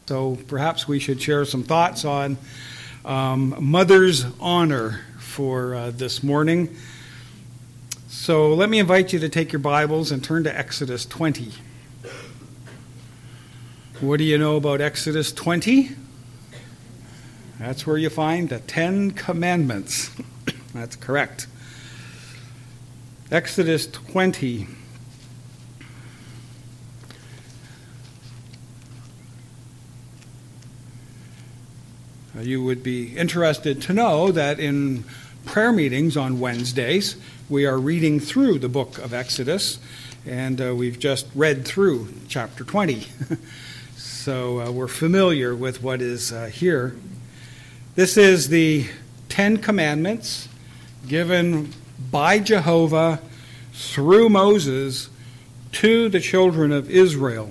So perhaps we should share some thoughts on Mother's Honor for this morning. So let me invite you to take your Bibles and turn to Exodus 20. What do you know about Exodus 20? That's where you find the 10 Commandments. That's correct. Exodus 20. You would be interested to know that in prayer meetings on Wednesdays, we are reading through the book of Exodus, and we've just read through chapter 20. So we're familiar with what is here. This is the 10 Commandments given by Jehovah through Moses to the children of Israel.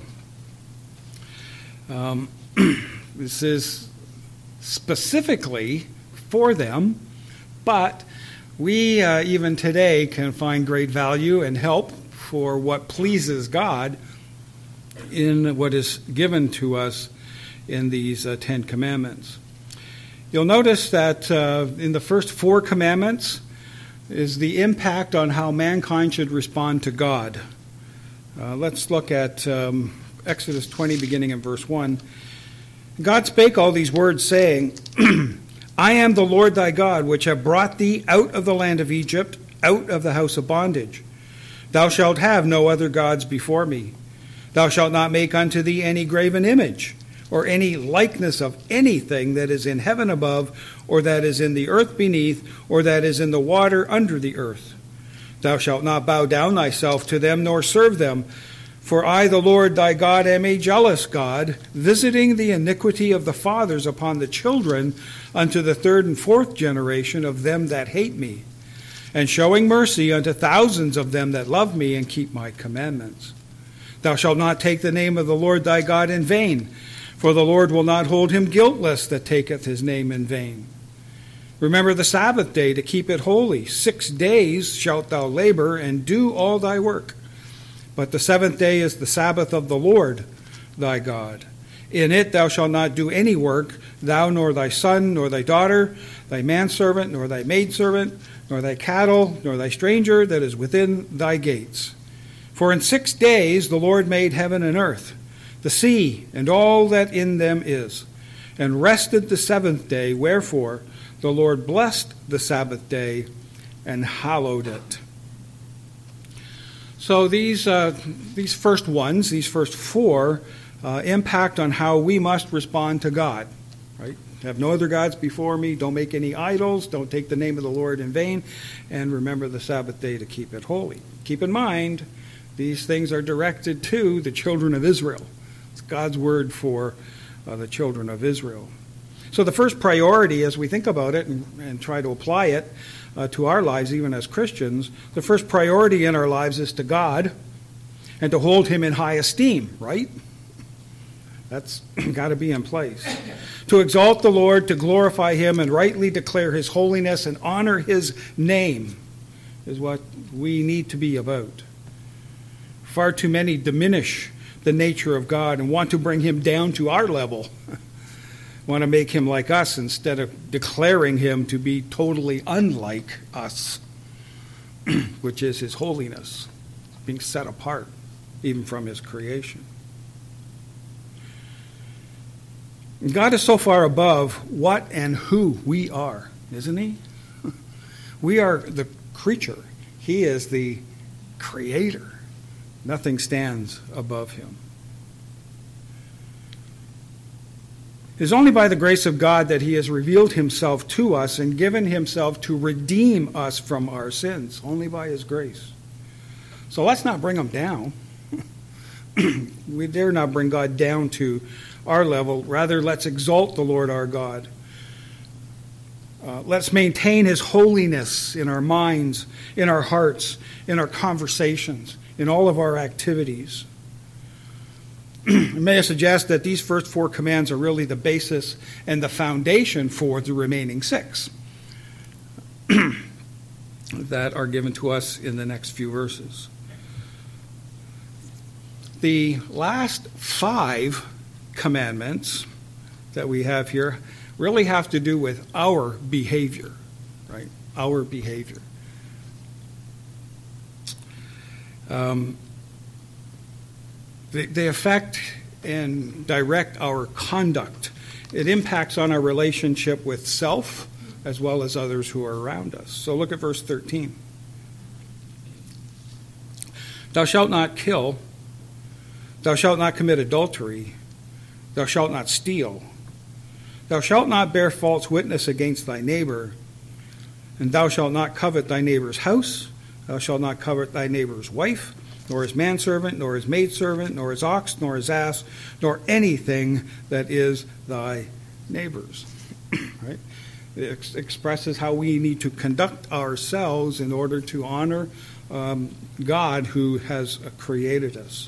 This is specifically for them, but we even today can find great value and help for what pleases God in what is given to us in these 10 commandments. You'll notice that in the first 4 commandments is the impact on how mankind should respond to God. Let's look at Exodus 20, beginning in verse 1. God spake all these words, saying, I am the Lord thy God, which have brought thee out of the land of Egypt, out of the house of bondage. Thou shalt have no other gods before me. Thou shalt not make unto thee any graven image, or any likeness of anything that is in heaven above, or that is in the earth beneath, or that is in the water under the earth. Thou shalt not bow down thyself to them, nor serve them. For I, the Lord thy God, am a jealous God, visiting the iniquity of the fathers upon the children unto the 3rd and 4th generation of them that hate me, and showing mercy unto thousands of them that love me and keep my commandments. Thou shalt not take the name of the Lord thy God in vain, for the Lord will not hold him guiltless that taketh his name in vain. Remember the Sabbath day to keep it holy. 6 days shalt thou labor and do all thy work. But the 7th day is the Sabbath of the Lord thy God. In it thou shalt not do any work, thou nor thy son, nor thy daughter, thy manservant, nor thy maidservant, nor thy cattle, nor thy stranger that is within thy gates. For in 6 days the Lord made heaven and earth, the sea, and all that in them is, and rested the 7th day. Wherefore the Lord blessed the Sabbath day and hallowed it. So these first 4, impact on how we must respond to God. Right? Have no other gods before me. Don't make any idols. Don't take the name of the Lord in vain. And remember the Sabbath day to keep it holy. Keep in mind, these things are directed to the children of Israel. It's God's word for the children of Israel. So the first priority, as we think about it and try to apply it to our lives, even as Christians, the first priority in our lives is to God and to hold him in high esteem, right? That's got to be in place. To exalt the Lord, to glorify him, and rightly declare his holiness and honor his name is what we need to be about. Far too many diminish the nature of God and want to bring him down to our level. Want to make him like us instead of declaring him to be totally unlike us, which is his holiness, being set apart even from his creation. God is so far above what and who we are, isn't he? We are the creature. He is the creator. Nothing stands above him. It is only by the grace of God that he has revealed himself to us and given himself to redeem us from our sins, only by his grace. So let's not bring him down. We dare not bring God down to our level. Rather, let's exalt the Lord our God. Let's maintain his holiness in our minds, in our hearts, in our conversations, in all of our activities. May I suggest that these first 4 commands are really the basis and the foundation for the remaining 6 that are given to us in the next few verses. The last 5 commandments that we have here really have to do with our behavior, right? Our behavior. They affect and direct our conduct. It impacts on our relationship with self as well as others who are around us. So look at verse 13. Thou shalt not kill. Thou shalt not commit adultery. Thou shalt not steal. Thou shalt not bear false witness against thy neighbor. And thou shalt not covet thy neighbor's house. Thou shalt not covet thy neighbor's wife, nor his manservant, nor his maidservant, nor his ox, nor his ass, nor anything that is thy neighbor's. Right? It expresses how we need to conduct ourselves in order to honor God who has created us.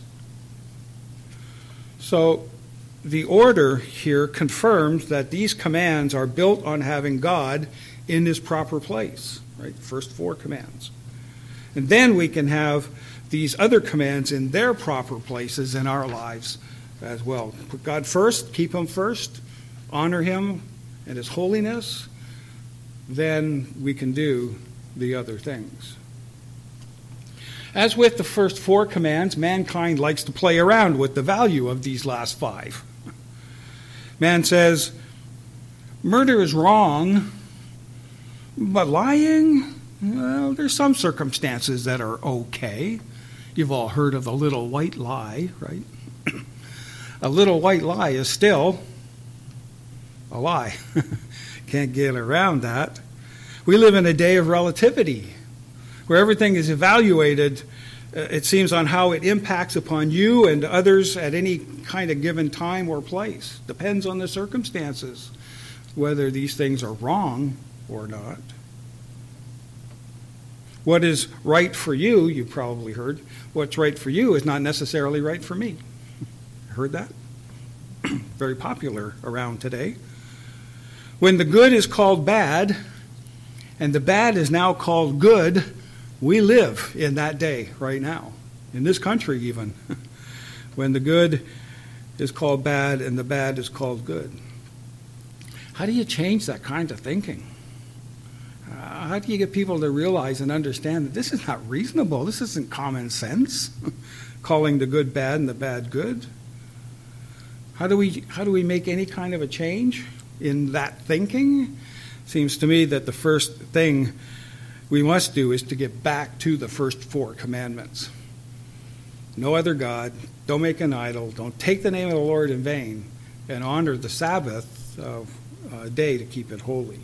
So the order here confirms that these commands are built on having God in his proper place, right? First 4 commands. And then we can have these other commands in their proper places in our lives as well. Put God first, keep him first, honor him and his holiness, then we can do the other things. As with the first 4 commands, mankind likes to play around with the value of these last 5. Man says, murder is wrong, but lying, well, there's some circumstances that are okay. You've all heard of the little white lie, right? A little white lie is still a lie. Can't get around that. We live in a day of relativity, where everything is evaluated, it seems, on how it impacts upon you and others at any kind of given time or place. Depends on the circumstances, whether these things are wrong or not. What is right for you, you've probably heard, what's right for you is not necessarily right for me. Heard that? Very popular around today. When the good is called bad, and the bad is now called good, we live in that day right now, in this country even, when the good is called bad and the bad is called good. How do you change that kind of thinking? How do you get people to realize and understand that this is not reasonable? This isn't common sense, calling the good bad and the bad good. How do we make any kind of a change in that thinking? Seems to me that the first thing we must do is to get back to the first 4 commandments. No other God, don't make an idol, don't take the name of the Lord in vain, and honor the Sabbath day to keep it holy.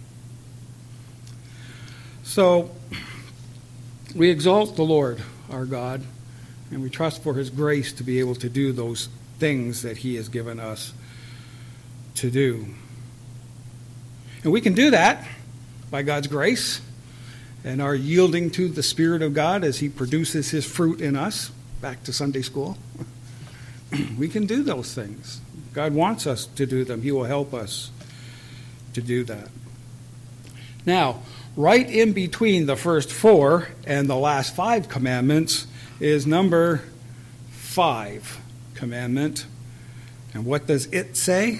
So we exalt the Lord, our God, and we trust for his grace to be able to do those things that he has given us to do. And we can do that by God's grace and our yielding to the Spirit of God as he produces his fruit in us. Back to Sunday school. We can do those things. God wants us to do them. He will help us to do that. Now, right in between the first 4 and the last 5 commandments is number 5 commandment. And what does it say?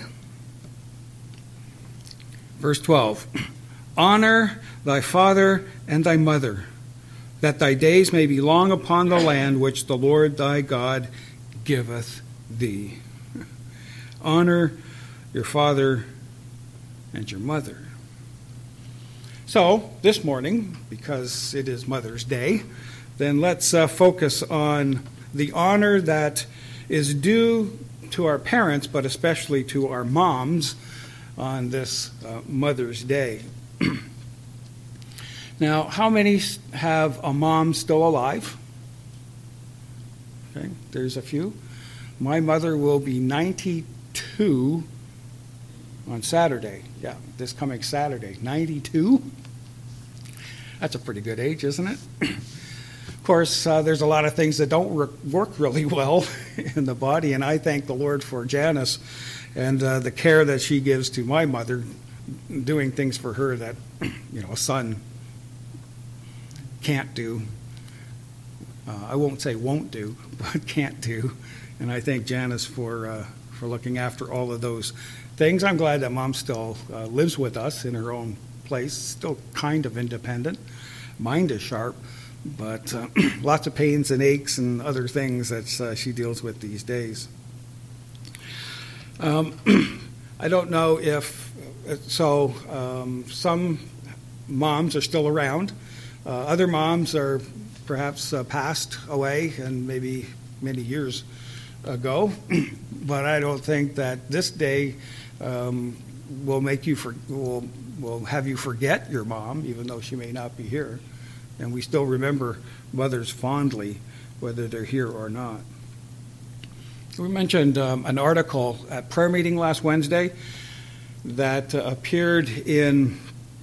Verse 12, honor thy father and thy mother, that thy days may be long upon the land which the Lord thy God giveth thee. Honor your father and your mother. So, this morning, because it is Mother's Day, then let's focus on the honor that is due to our parents, but especially to our moms, on this Mother's Day. Now, how many have a mom still alive? Okay, there's a few. My mother will be 92 on Saturday. Yeah, this coming Saturday. 92? That's a pretty good age, isn't it? Of course, there's a lot of things that don't work really well in the body, and I thank the Lord for Janice and the care that she gives to my mother, doing things for her that, a son can't do. I won't say won't do, but can't do. And I thank Janice for for looking after all of those things. I'm glad that Mom still lives with us in her own place, still kind of independent. Mind is sharp, but lots of pains and aches and other things that she deals with these days. I don't know if, some moms are still around. Other moms are perhaps passed away, and maybe many years ago. But I don't think that this day will make you will have you forget your mom, even though she may not be here. And we still remember mothers fondly, whether they're here or not. We mentioned an article at prayer meeting last Wednesday that appeared in,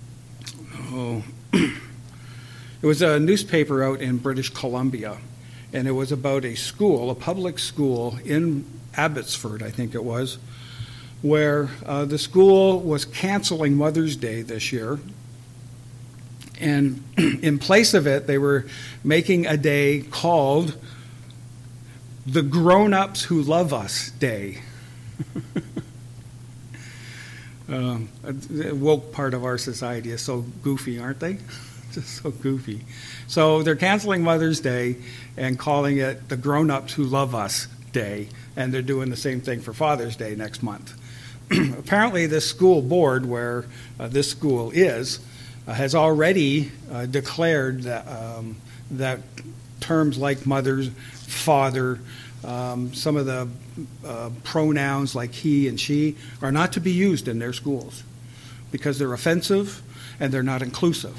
it was a newspaper out in British Columbia, and it was about a school, a public school in Abbotsford, I think it was, where the school was canceling Mother's Day this year. And in place of it, they were making a day called the Grown-Ups Who Love Us Day. The woke part of our society is so goofy, aren't they? Just so goofy. So they're canceling Mother's Day and calling it the Grown-Ups Who Love Us Day, and they're doing the same thing for Father's Day next month. Apparently, this school board, where this school is, has already declared that terms like mother, father, some of the pronouns like he and she are not to be used in their schools because they're offensive and they're not inclusive.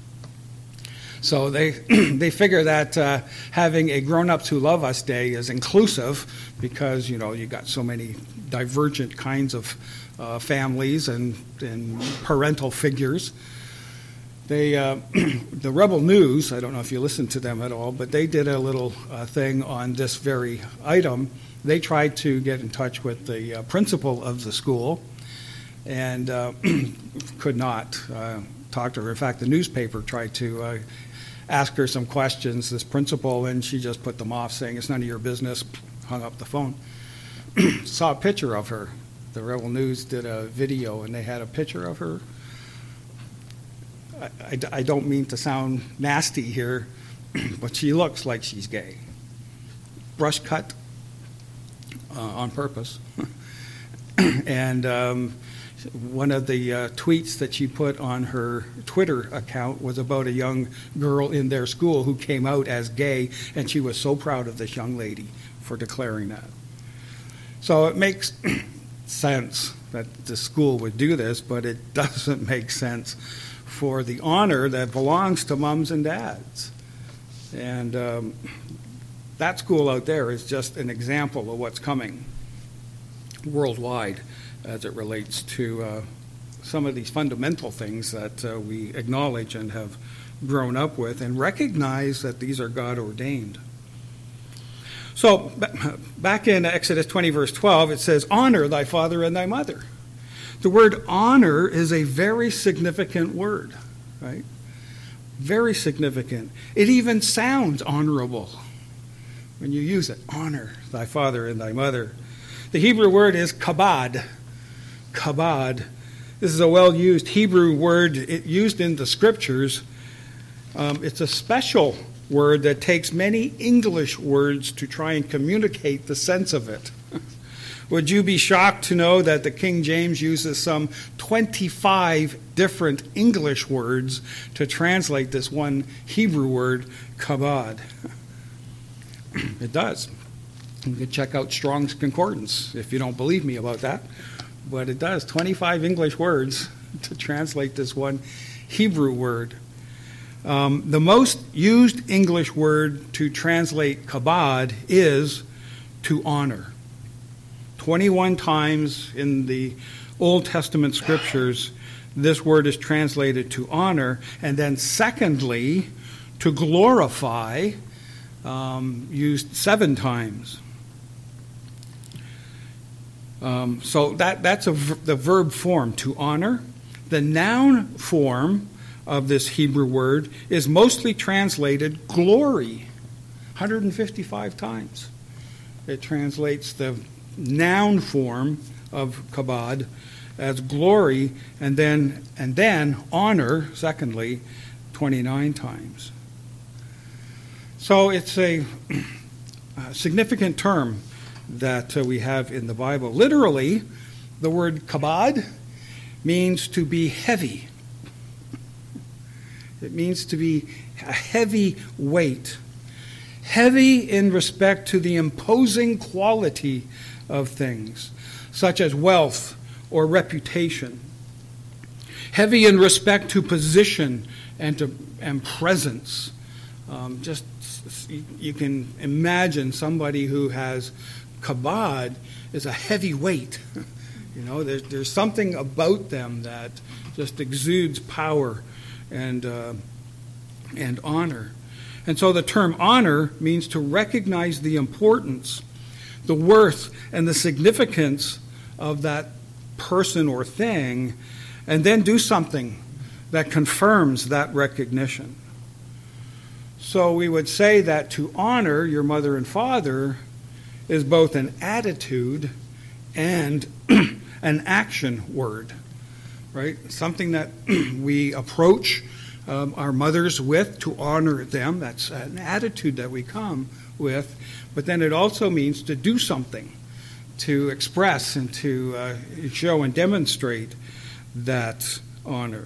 So they figure that having a Grown-Ups Who Love Us Day is inclusive because, you got so many divergent kinds of families and parental figures. The Rebel News, I don't know if you listen to them at all, but they did a little thing on this very item. They tried to get in touch with the principal of the school and could not talk to her. In fact, the newspaper tried to ask her some questions, this principal, and she just put them off, saying, "It's none of your business," hung up the phone. Saw a picture of her. The Rebel News did a video, and they had a picture of her. I don't mean to sound nasty here, but she looks like she's gay. Brush cut on purpose. And one of the tweets that she put on her Twitter account was about a young girl in their school who came out as gay, and she was so proud of this young lady for declaring that. So it makes sense that the school would do this, but it doesn't make sense for the honor that belongs to moms and dads. And that school out there is just an example of what's coming worldwide as it relates to some of these fundamental things that we acknowledge and have grown up with and recognize that these are God-ordained. So back in Exodus 20, verse 12, it says, "Honor thy father and thy mother." The word honor is a very significant word, right? Very significant. It even sounds honorable when you use it. Honor thy father and thy mother. The Hebrew word is kabad. Kabad. This is a well-used Hebrew word used in the scriptures. It's a special word that takes many English words to try and communicate the sense of it. Would you be shocked to know that the King James uses some 25 different English words to translate this one Hebrew word, kabad? It does. You can check out Strong's Concordance if you don't believe me about that. But it does. 25 English words to translate this one Hebrew word. The most used English word to translate kabad is to honor. 21 times in the Old Testament scriptures, this word is translated to honor. And then secondly, to glorify, used 7 times. So that's the verb form, to honor. The noun form of this Hebrew word is mostly translated glory, 155 times. It translates the noun form of kabod as glory, and then honor, secondly, 29 times. So it's a significant term that we have in the Bible. Literally, the word kabod means to be heavy. It means to be a heavy weight. Heavy in respect to the imposing quality of things, such as wealth or reputation. Heavy in respect to position and presence. You can imagine somebody who has kabod is a heavy weight. There's something about them that just exudes power and honor. And so the term honor means to recognize the importance, the worth, and the significance of that person or thing, and then do something that confirms that recognition. So we would say that to honor your mother and father is both an attitude and an action word, right? Something that we approach our mothers with to honor them. That's an attitude that we come with. But then it also means to do something, to express and to show and demonstrate that honor.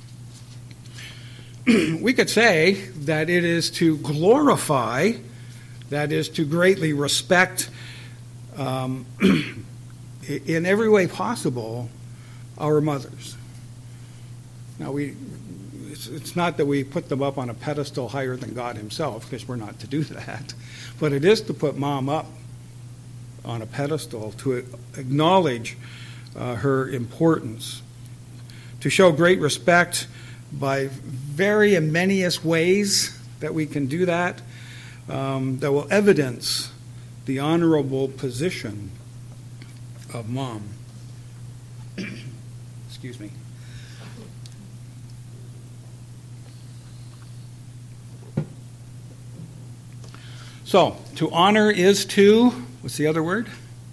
We could say that it is to glorify, that is to greatly respect in every way possible our mothers. Now, it's not that we put them up on a pedestal higher than God himself, because we're not to do that, but it is to put Mom up on a pedestal, to acknowledge her importance, to show great respect by very and manyest ways that we can do that, that will evidence the honorable position of Mom. Excuse me. So, to honor is to, what's the other word?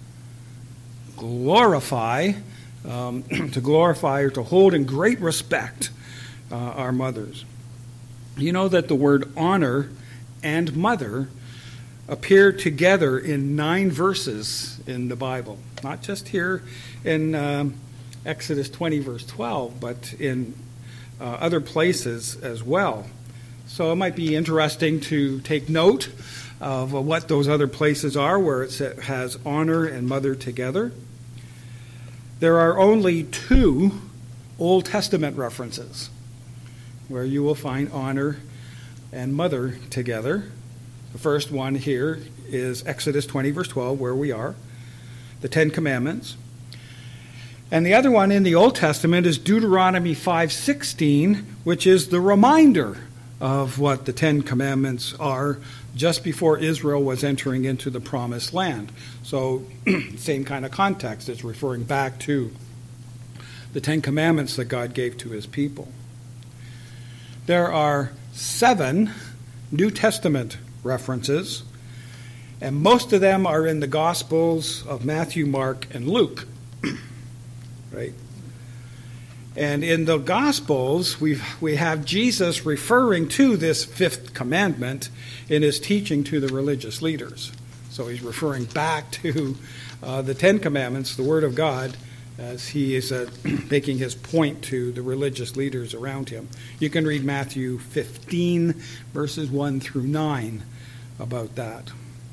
Glorify. To glorify or to hold in great respect our mothers. You know that the word honor and mother appear together in 9 verses in the Bible. Not just here in Exodus 20, verse 12, but in other places as well. So it might be interesting to take note of what those other places are where it has honor and mother together. There are only 2 Old Testament references where you will find honor and mother together. The first one here is Exodus 20, verse 12, where we are, the 10 Commandments. And the other one in the Old Testament is Deuteronomy 5:16, which is the reminder of what the 10 Commandments are just before Israel was entering into the Promised Land. So, same kind of context. It's referring back to the 10 Commandments that God gave to his people. There are 7 New Testament references, and most of them are in the Gospels of Matthew, Mark, and Luke. Right? And in the Gospels, we have Jesus referring to this 5th commandment in his teaching to the religious leaders. So he's referring back to the 10 Commandments, the Word of God, as he is making his point to the religious leaders around him. You can read Matthew 15, verses 1 through 9 about that.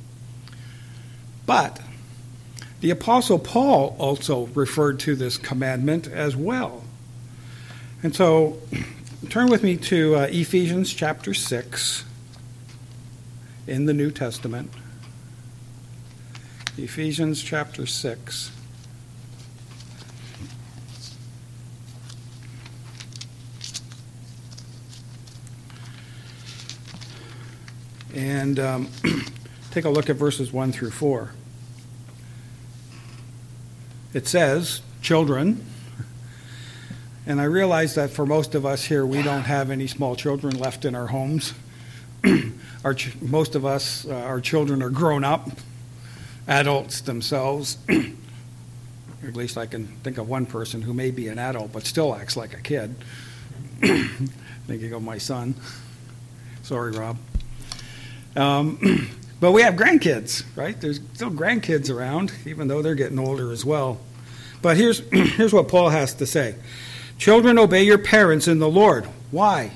But the Apostle Paul also referred to this commandment as well. And so turn with me to Ephesians chapter 6 in the New Testament. Ephesians chapter 6. And take a look at verses 1 through 4. It says, children, and I realize that for most of us here, we don't have any small children left in our homes. Most of us, our children are grown up, adults themselves, or at least I can think of one person who may be an adult but still acts like a kid. Thinking of my son. Sorry, Rob. But we have grandkids, right? There's still grandkids around, even though they're getting older as well. But here's what Paul has to say. Children, obey your parents in the Lord. Why?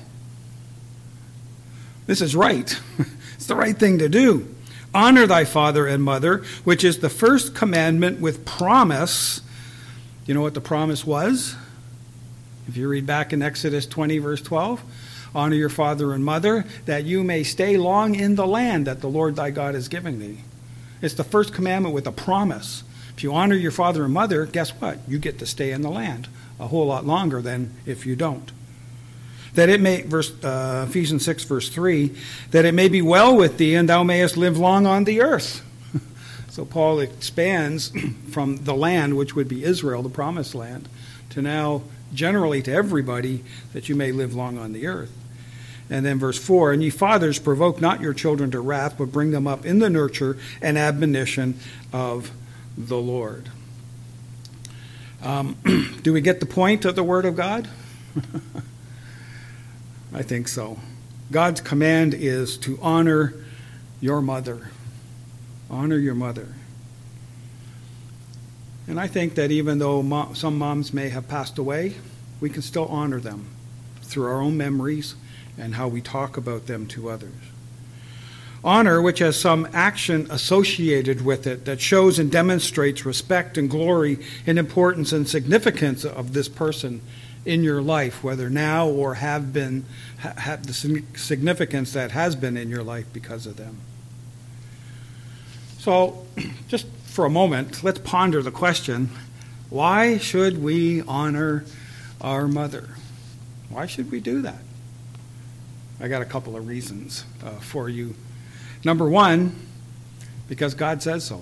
This is right. It's the right thing to do. Honor thy father and mother, which is the first commandment with promise. You know what the promise was? If you read back in Exodus 20, verse 12, honor your father and mother, that you may stay long in the land that the Lord thy God is giving thee. It's the first commandment with a promise. If you honor your father and mother, guess what? You get to stay in the land a whole lot longer than if you don't. That it may, Ephesians 6, verse 3, that it may be well with thee, and thou mayest live long on the earth. So Paul expands from the land, which would be Israel, the promised land, to now generally to everybody, that you may live long on the earth. And then verse 4, and ye fathers, provoke not your children to wrath, but bring them up in the nurture and admonition of the Lord. Do we get the point of the Word of God? I think so. God's command is to honor your mother. Honor your mother. And I think that even though some moms may have passed away, we can still honor them through our own memories and how we talk about them to others. Honor, which has some action associated with it that shows and demonstrates respect and glory and importance and significance of this person in your life, whether now or have been, have the significance that has been in your life because of them. So, just for a moment, let's ponder the question, why should we honor our mother? Why should we do that? I got a couple of reasons for you. Number one, because God says so.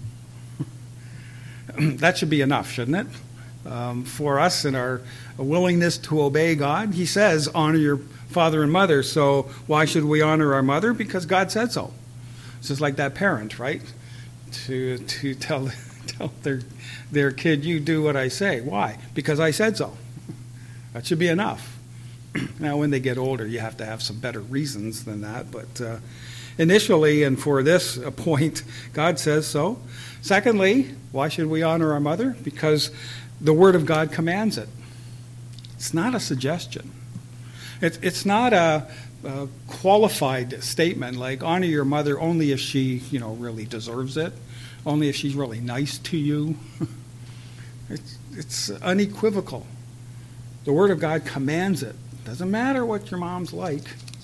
That should be enough, shouldn't it? For us and our willingness to obey God, he says, honor your father and mother. So why should we honor our mother? Because God said so. It's just like that parent, right? To tell their kid, you do what I say. Why? Because I said so. That should be enough. Now, when they get older, you have to have some better reasons than that. But initially, and for this point, God says so. Secondly, why should we honor our mother? Because the Word of God commands it. It's not a suggestion. It's not a qualified statement like honor your mother only if she, really deserves it, only if she's really nice to you. It's unequivocal. The Word of God commands it. Doesn't matter what your mom's like.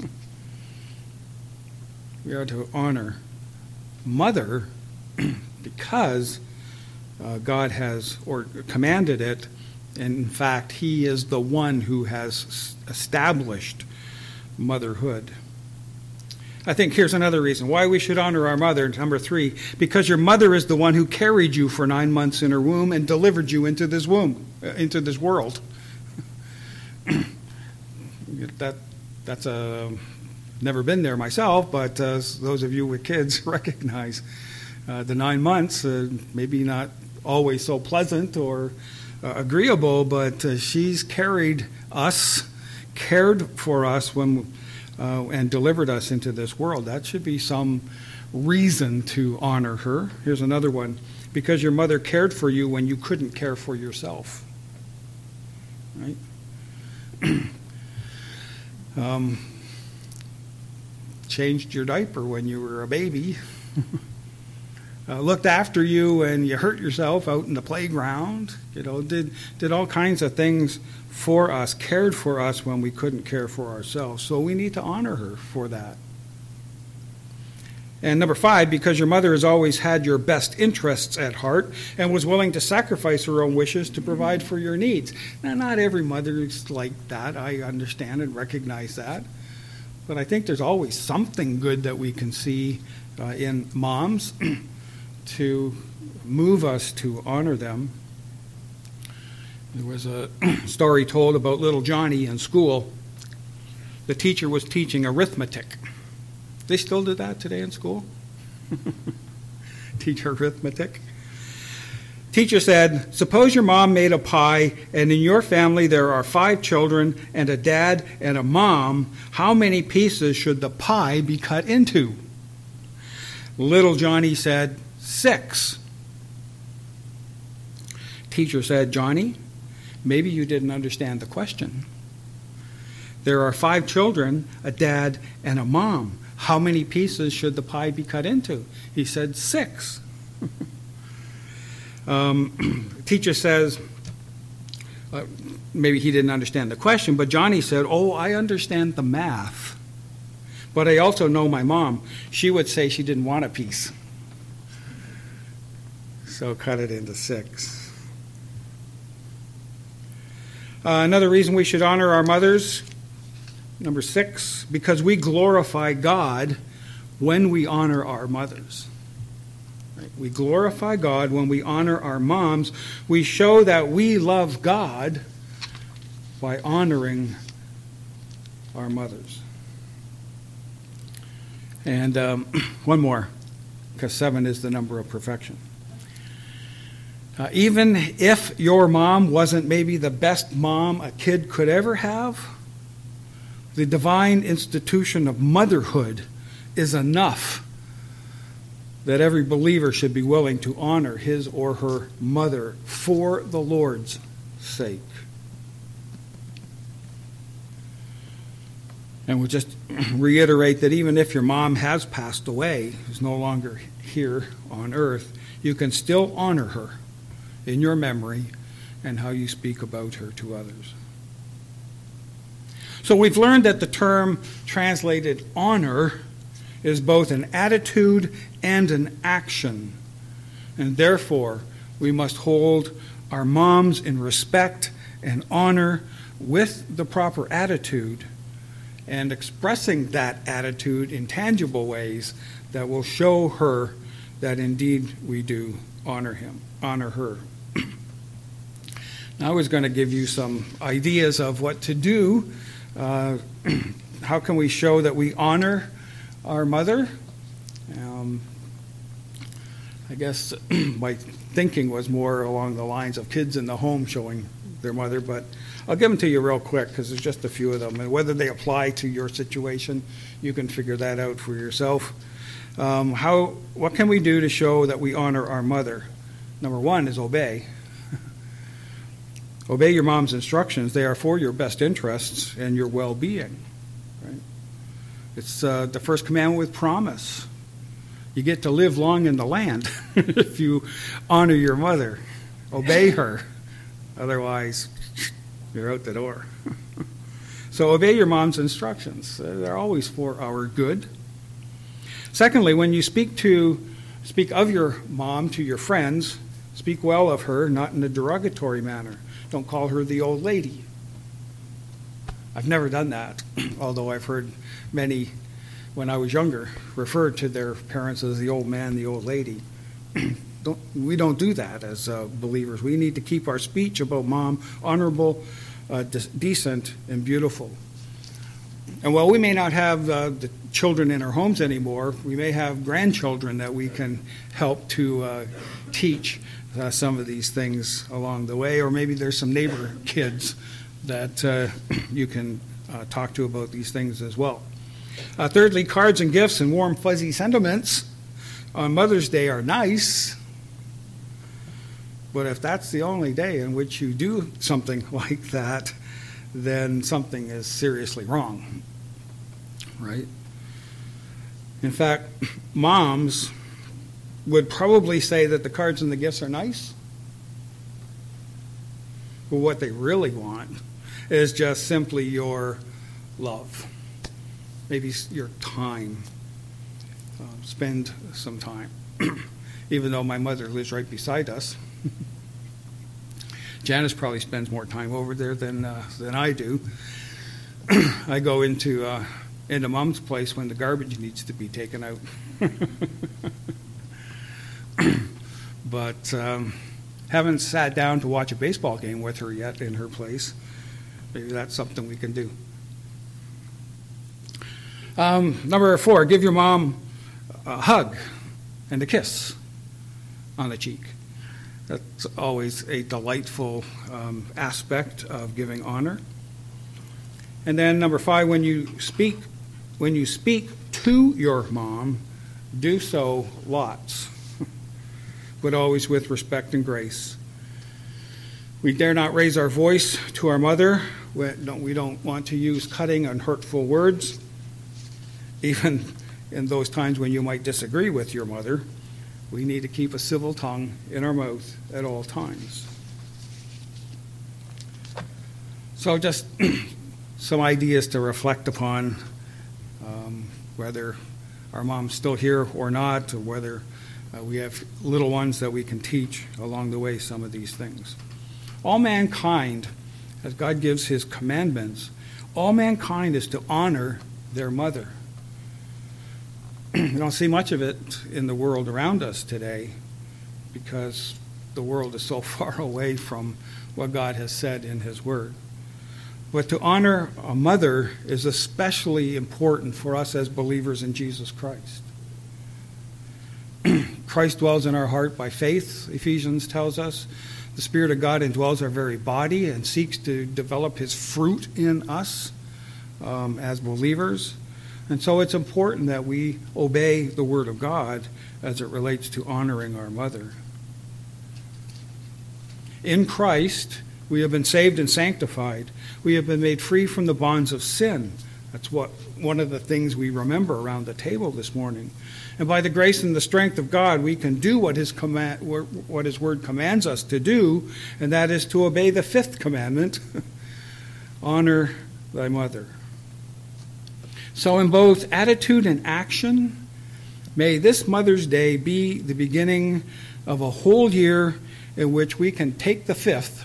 We are to honor mother because God has commanded it. And in fact, he is the one who has established motherhood. I think here's another reason why we should honor our mother. Number 3, because your mother is the one who carried you for 9 months in her womb and delivered you into this world. That's never been there myself, but those of you with kids recognize the 9 months, maybe not always so pleasant or agreeable, but she's carried us, cared for us and delivered us into this world. That should be some reason to honor her. Here's another one. Because your mother cared for you when you couldn't care for yourself. Right? Changed your diaper when you were a baby. Looked after you when you hurt yourself out in the playground. Did all kinds of things for us, cared for us when we couldn't care for ourselves. So we need to honor her for that. And number 5, because your mother has always had your best interests at heart and was willing to sacrifice her own wishes to provide for your needs. Now, not every mother is like that. I understand and recognize that. But I think there's always something good that we can see in moms to move us to honor them. There was a story told about little Johnny in school. The teacher was teaching arithmetic. They still do that today in school? teach arithmetic. Teacher said, suppose your mom made a pie, and in your family there are 5 children and a dad and a mom. How many pieces should the pie be cut into? Little Johnny said, 6. Teacher said, Johnny, maybe you didn't understand the question. There are 5 children, a dad, and a mom. How many pieces should the pie be cut into? He said, 6. Teacher says, maybe he didn't understand the question, but Johnny said, oh, I understand the math. But I also know my mom. She would say she didn't want a piece. So cut it into 6. Another reason we should honor our mothers, number 6, because we glorify God when we honor our mothers. Right? We glorify God when we honor our moms. We show that we love God by honoring our mothers. And one more, because 7 is the number of perfection. Even if your mom wasn't maybe the best mom a kid could ever have, the divine institution of motherhood is enough that every believer should be willing to honor his or her mother for the Lord's sake. And we'll just reiterate that even if your mom has passed away, is no longer here on earth, you can still honor her in your memory and how you speak about her to others. So we've learned that the term translated honor is both an attitude and an action. And therefore, we must hold our moms in respect and honor with the proper attitude, and expressing that attitude in tangible ways that will show her that indeed we do honor her. Now I was going to give you some ideas of what to do. How can we show that we honor our mother? I guess my thinking was more along the lines of kids in the home showing their mother, but I'll give them to you real quick because there's just a few of them. And whether they apply to your situation, you can figure that out for yourself. What can we do to show that we honor our mother? Number 1 is obey. Obey your mom's instructions. They are for your best interests and your well-being. Right? It's the first commandment with promise. You get to live long in the land if you honor your mother. Obey her. Otherwise, you're out the door. So obey your mom's instructions. They're always for our good. Secondly, when you speak of your mom to your friends, speak well of her, not in a derogatory manner. Don't call her the old lady. I've never done that, although I've heard many, when I was younger, refer to their parents as the old man, the old lady. We don't do that as believers. We need to keep our speech about mom honorable, decent, and beautiful. And while we may not have the children in our homes anymore, we may have grandchildren that we can help to teach some of these things along the way, or maybe there's some neighbor kids that you can talk to about these things as well. Thirdly, cards and gifts and warm, fuzzy sentiments on Mother's Day are nice, but if that's the only day in which you do something like that, then something is seriously wrong, right? In fact, moms would probably say that the cards and the gifts are nice, but what they really want is just simply your love, maybe your time. Spend some time. Even though my mother lives right beside us, Janice probably spends more time over there than I do. I go into Mom's place when the garbage needs to be taken out. But haven't sat down to watch a baseball game with her yet in her place. Maybe that's something we can do. Number 4, give your mom a hug and a kiss. on the cheek. That's always a delightful aspect of giving honor. And then number 5, when you speak to your mom, do so lots, but always with respect and grace. We dare not raise our voice to our mother. We don't want to use cutting and hurtful words, even in those times when you might disagree with your mother. We need to keep a civil tongue in our mouth at all times. So just some ideas to reflect upon, whether our mom's still here or not, or whether we have little ones that we can teach along the way some of these things. All mankind, as God gives his commandments, all mankind is to honor their mother. We don't see much of it in the world around us today because the world is so far away from what God has said in his word. But to honor a mother is especially important for us as believers in Jesus Christ. Christ dwells in our heart by faith, Ephesians tells us. The Spirit of God indwells our very body and seeks to develop his fruit in us as believers. And so it's important that we obey the Word of God as it relates to honoring our mother. In Christ, we have been saved and sanctified. We have been made free from the bonds of sin. That's one of the things we remember around the table this morning. And by the grace and the strength of God, we can do what his word commands us to do, and that is to obey the 5th commandment, honor thy mother. So in both attitude and action, may this Mother's Day be the beginning of a whole year in which we can take the 5th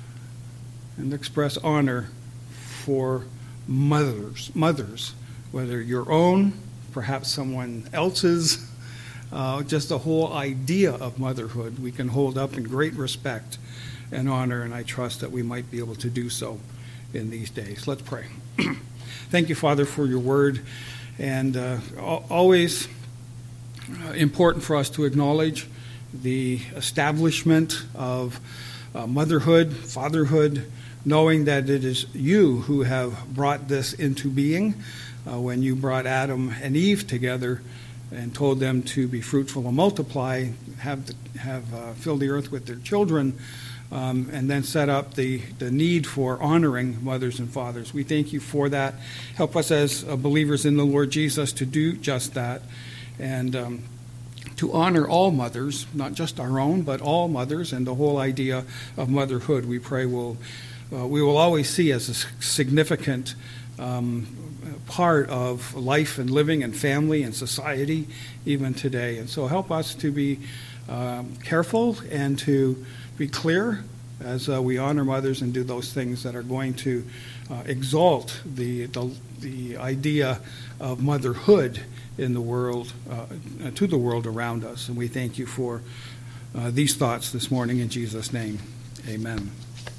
and express honor for mothers, whether your own, perhaps someone else's, just the whole idea of motherhood we can hold up in great respect and honor, and I trust that we might be able to do so in these days. Let's pray. Thank you, Father, for your word, and always important for us to acknowledge the establishment of motherhood, fatherhood, knowing that it is you who have brought this into being when you brought Adam and Eve together and told them to be fruitful and multiply, have filled the earth with their children, and then set up the need for honoring mothers and fathers. We thank you for that. Help us as believers in the Lord Jesus to do just that, and to honor all mothers, not just our own, but all mothers, and the whole idea of motherhood, we pray we will always see as a significant part of life and living and family and society even today. And so help us to be careful and to be clear as we honor mothers and do those things that are going to exalt the idea of motherhood in the world, to the world around us. And we thank you for these thoughts this morning in Jesus' name. Amen.